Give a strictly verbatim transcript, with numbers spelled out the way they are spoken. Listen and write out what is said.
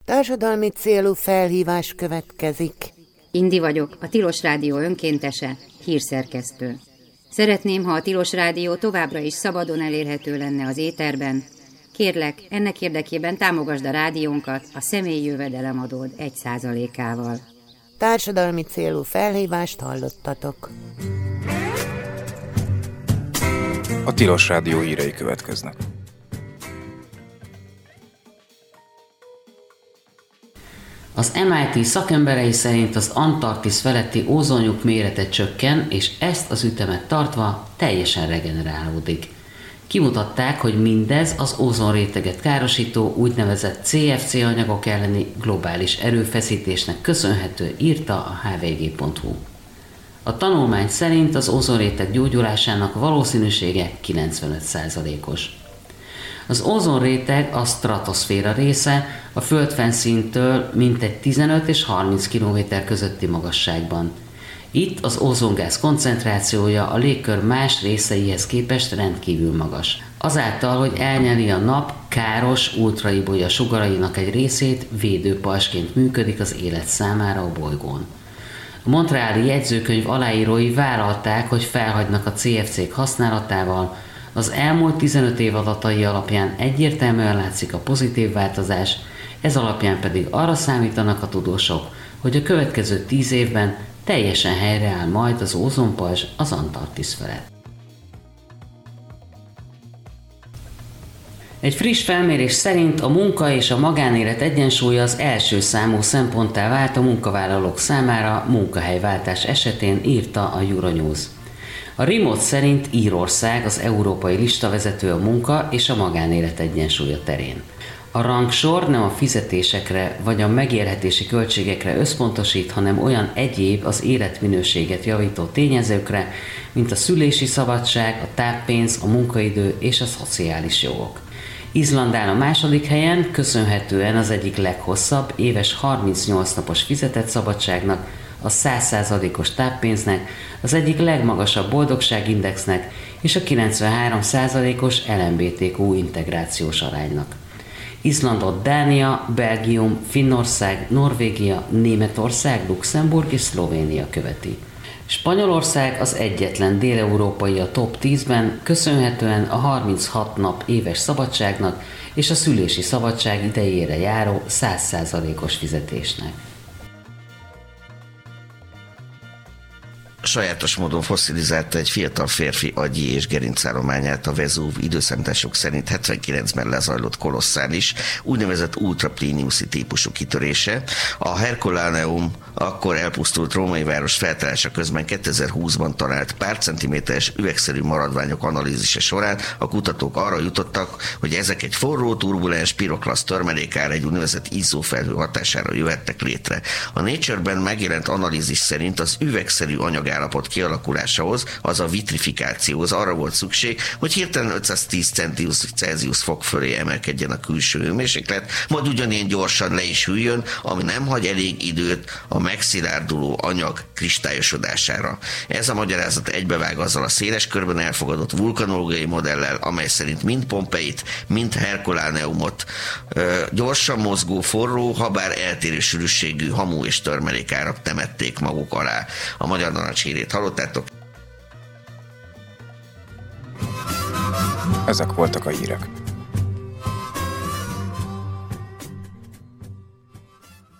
Társadalmi célú felhívás következik. Indi vagyok, a Tilos Rádió önkéntese, hírszerkesztő. Szeretném, ha a Tilos Rádió továbbra is szabadon elérhető lenne az éterben. Kérlek, ennek érdekében támogasd a rádiónkat a személyi jövedelemadód egy százalékával. Társadalmi célú felhívást hallottatok. A Tilos Rádió hírei következnek. Az em i té szakemberei szerint az Antarktisz feletti ózonlyuk mérete csökken, és ezt az ütemet tartva teljesen regenerálódik. Kimutatták, hogy mindez az ózonréteget károsító úgynevezett cé ef cé anyagok elleni globális erőfeszítésnek köszönhető, írta a há vé gé pont hú. A tanulmány szerint az ózonréteg gyógyulásának valószínűsége kilencvenöt százalékos. Az ózonréteg a stratoszféra része, a földfenszíntől mintegy tizenöt és harminc kilométer közötti magasságban. Itt az ózongáz koncentrációja a légkör más részeihez képest rendkívül magas. Azáltal, hogy elnyeli a nap káros ultraibolya sugarainak egy részét, védőpajzsként működik az élet számára a bolygón. A montreali jegyzőkönyv aláírói vállalták, hogy felhagynak a cé ef cék használatával. Az elmúlt tizenöt év adatai alapján egyértelműen látszik a pozitív változás, ez alapján pedig arra számítanak a tudósok, hogy a következő tíz évben teljesen helyreáll majd az ózonpajzs az Antarktisz felett. Egy friss felmérés szerint a munka és a magánélet egyensúlya az első számú szemponttá vált a munkavállalók számára munkahelyváltás esetén, írta a Euronews. A Remote szerint Írország az európai listavezető a munka és a magánélet egyensúlya terén. A rangsor nem a fizetésekre vagy a megélhetési költségekre összpontosít, hanem olyan egyéb az életminőséget javító tényezőkre, mint a szülési szabadság, a táppénz, a munkaidő és a szociális jogok. Izland áll a második helyen, köszönhetően az egyik leghosszabb, éves harmincnyolc napos fizetett szabadságnak, a száz százalékos táppénznek, az egyik legmagasabb boldogságindexnek és a kilencvenhárom százalékos el em bé té kú integrációs aránynak. Izlandot Dánia, Belgium, Finnország, Norvégia, Németország, Luxemburg és Szlovénia követi. Spanyolország az egyetlen déleurópai a top tízben, köszönhetően a harminchat nap éves szabadságnak és a szülési szabadság idejére járó száz százalékos fizetésnek. Sajátos módon fosszilizálta egy fiatal férfi agyi és gerincállományát a Vezúv időszámítások szerint hetvenkilencben lezajlott kolosszális, úgynevezett ultrapliniuszi típusú kitörése. A Herculaneum akkor elpusztult római város feltárása közben kétezer-húszban talált pár centiméteres üvegszerű maradványok analízise során a kutatók arra jutottak, hogy ezek egy forró, turbulens piroklassz törmelékár egy úgynevezett izzófelhő hatására jöhettek létre. A Nature-ben megjelent analízis szerint az üvegszerű anyagállapot kialakulásához, az a vitrifikációhoz arra volt szükség, hogy hirtelen ötszáztíz Celsius fok fölé emelkedjen a külső hőmérséklet, majd ugyanilyen gyorsan le is hűljön, ami nem hagy elég időt a megszilárduló anyag kristályosodására. Ez a magyarázat egybevág azzal a széles körben elfogadott vulkanológiai modellel, amely szerint mind Pompeit, mind Herculaneumot ö, gyorsan mozgó, forró, habár eltérő sűrűségű hamu és törmelékárak temették maguk alá. A Magyar Narancs hírét hallottátok. Ezek voltak a hírek.